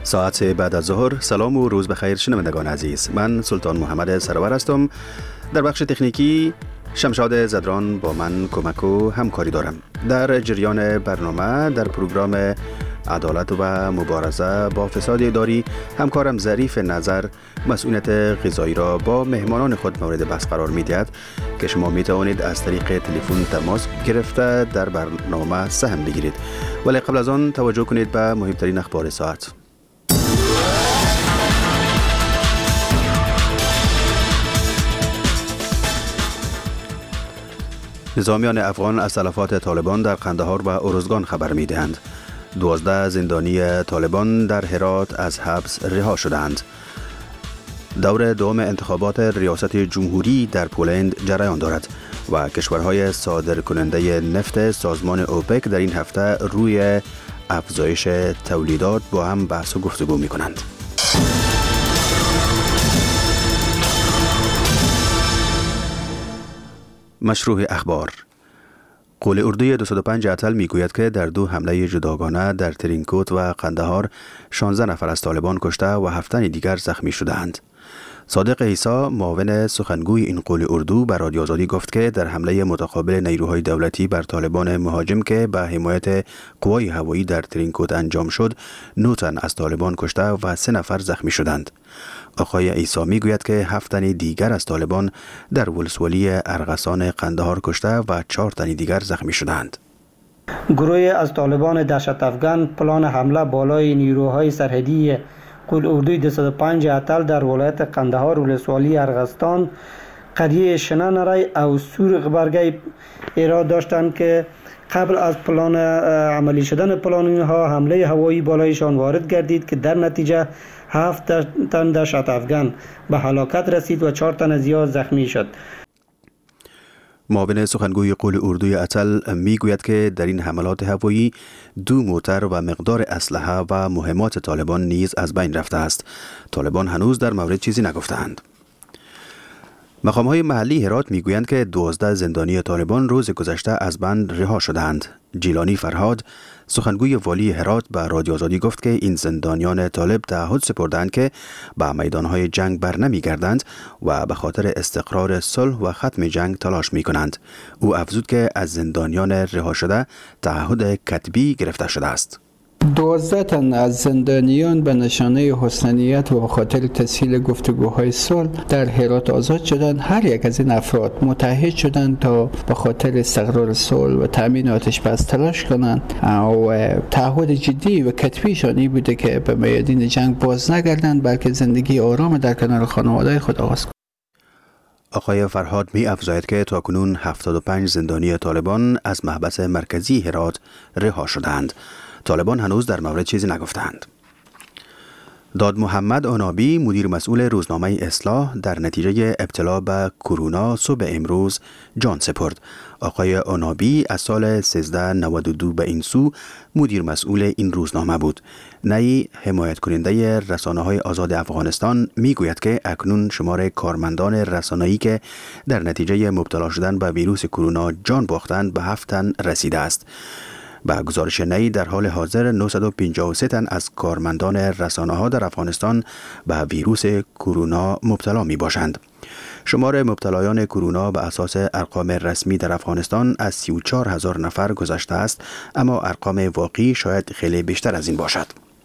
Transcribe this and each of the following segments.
ساعت بعد از ظهر. سلام و روز بخیر شنوندگان عزیز. من سلطان محمد سرور هستم. در بخش تکنیکی شمشاد زدران با من کمک و همکاری دارم. در جریان برنامه در پروگرام عدالت و مبارزه با فساد اداری همکارم ظریف نظر مسئولیت غذایی را با مهمانان خود مورد بحث قرار می‌دهد که شما می‌توانید از طریق تلفن تماس گرفته در برنامه سهم بگیرید. ولی قبل از آن توجه کنید به مهمترین اخبار ساعت. نظامیان افغان از تلفات طالبان در قندهار و ارزگان خبر می‌دهند. 12 زندانی طالبان در هرات از حبس رها شدند. دور دوم انتخابات ریاست جمهوری در پولند جریان دارد و کشورهای صادرکننده نفت سازمان اوپک در این هفته روی افزایش تولیدات با هم بحث و گفتگو می‌کنند. مشروع اخبار. قول اردوی 205 اتل میگوید که در دو حمله جداگانه در ترینکوت و قندهار 16 نفر از طالبان کشته و 7 تن دیگر زخمی شدند. صادق عیسی معاون سخنگوی این قول اردو به رادیو آزادی گفت که در حمله متقابل نیروهای دولتی بر طالبان مهاجم که به حمایت قوای هوایی در ترینکوت انجام شد 9 تن از طالبان کشته و 3 نفر زخمی شدند. آقای عیسی میگوید که 7 تن دیگر از طالبان در ولسوالی ارغسان قندهار کشته و 4 تن دیگر زخمی شدند. گروه از طالبان دهشت افغان پلان حمله بالای نیروهای سرحدی قول اردوی 205 اتل در ولایت قندهار ولسوالی ارغستان قریه شنانرای او سورق برگی ایراد داشتند که قبل از پلان عملی شدن پلان اینها حمله هوایی بالایشان وارد گردید که در نتیجه 7 تن دهشت افغان به هلاکت رسید و 4 تن زیاد زخمی شد. معاون سخنگوی قول اردوی اتل میگوید که در این حملات هوایی 2 موتر و مقدار اسلحه و مهمات طالبان نیز از بین رفته است. طالبان هنوز در مورد چیزی نگفتند. مقام‌های محلی هرات میگویند که 12 زندانی طالبان روز گذشته از بند رها شدند. جیلانی فرهاد سخنگوی والی هرات به رادیو آزادی گفت که این زندانیان طالب تعهد سپردند که به میدانهای جنگ برنمیگردند و به خاطر استقرار صلح و ختم جنگ تلاش میکنند. او افزود که از زندانیان رها شده تعهد کتبی گرفته شده است. 12 تن از زندانیان به نشانه حسنیت و به خاطر تسهیل گفتگوهای صلح در هرات آزاد شدند. هر یک از این افراد متحد شدند تا به خاطر استقرار صلح و تامین آتش بس تلاش کنند و تعهد جدی و کتبیشان این بوده که به میادین جنگ باز نگردند بلکه زندگی آرام در کنار خانواده خود آغاز کنند. آقای فرهاد می افزاید که تاکنون 75 زندانی طالبان از محبس مرکزی هرات رها شدند. طالبان هنوز در مورد چیزی نگفتند. داد محمد آنابی مدیر مسئول روزنامه اصلاح در نتیجه ابتلا به کرونا صبح امروز جان سپرد. آقای آنابی از سال 1392 به این سو مدیر مسئول این روزنامه بود. نئی حمایت کننده رسانه‌های آزاد افغانستان میگوید که اکنون شمار کارمندان رسانه‌ای که در نتیجه مبتلا شدن به ویروس کرونا جان باختند به 7 تن رسیده است. با گزارش نئی در حال حاضر 953 تن از کارمندان رسانه‌ها در افغانستان به ویروس کرونا مبتلا می باشند. شمار مبتلایان کرونا به اساس ارقام رسمی در افغانستان از 34,000 نفر گذشته است، اما ارقام واقعی شاید خیلی بیشتر از این باشد.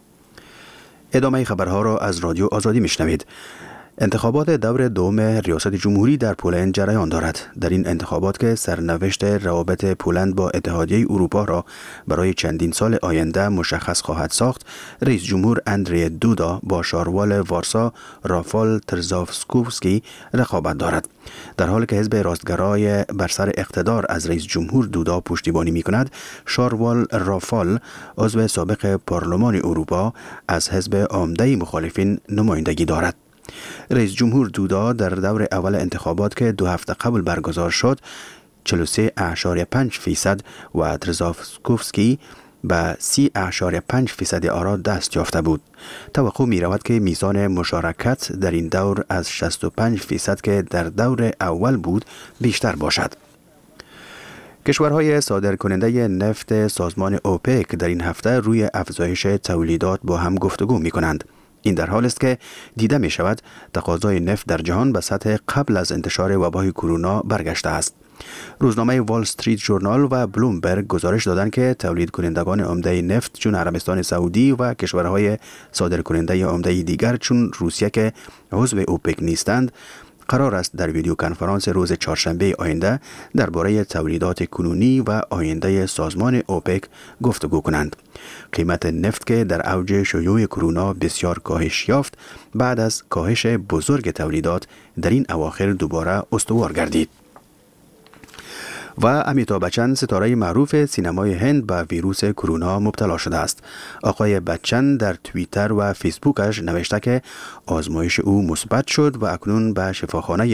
ادامه خبرها را از رادیو آزادی میشنوید. انتخابات دور دوم ریاست جمهوری در پولند جریان دارد. در این انتخابات که سرنوشت روابط پولند با اتحادیه اروپا را برای چندین سال آینده مشخص خواهد ساخت، رئیس جمهور اندری دودا با شاروال وارسا رافال ترزاوسکوفسکی رقابت دارد. در حالی که حزب راستگرای بر سر اقتدار از رئیس جمهور دودا پشتیبانی می کند، شاروال رافال عضو سابق پارلمان اروپا از حزب عامده مخالفین نمایندگی دارد. رئیس جمهور دودا در دور اول انتخابات که 2 هفته قبل برگزار شد 43.5% و ترزاوسکوفسکی به 30.5% آرا دست یافته بود. توقع می رود که میزان مشارکت در این دور از 65% که در دور اول بود بیشتر باشد. کشورهای صادرکننده نفت سازمان اوپک در این هفته روی افزایش تولیدات با هم گفتگو می کنند. این در حال است که دیده می شود تقاضای نفت در جهان به سطح قبل از انتشار وبای کرونا برگشته است. روزنامه وال استریت ژورنال و بلومبرگ گزارش دادند که تولید کنندگان عمده نفت چون عربستان سعودی و کشورهای صادرکننده عمده دیگر چون روسیه که عضو اوپک نیستند قرار است در ویدیو کنفرانس روز چهارشنبه آینده درباره تولیدات کنونی و آینده سازمان اوپک گفتگو کنند. قیمت نفت که در اوج شیوع کرونا بسیار کاهش یافت بعد از کاهش بزرگ تولیدات در این اواخر دوباره استوار گردید. و امیتاب بچن ستاره معروف سینمای هند به ویروس کرونا مبتلا شده است. آقای بچن در توییتر و فیسبوکش نوشته که آزمایش او مثبت شد و اکنون به شفاخانه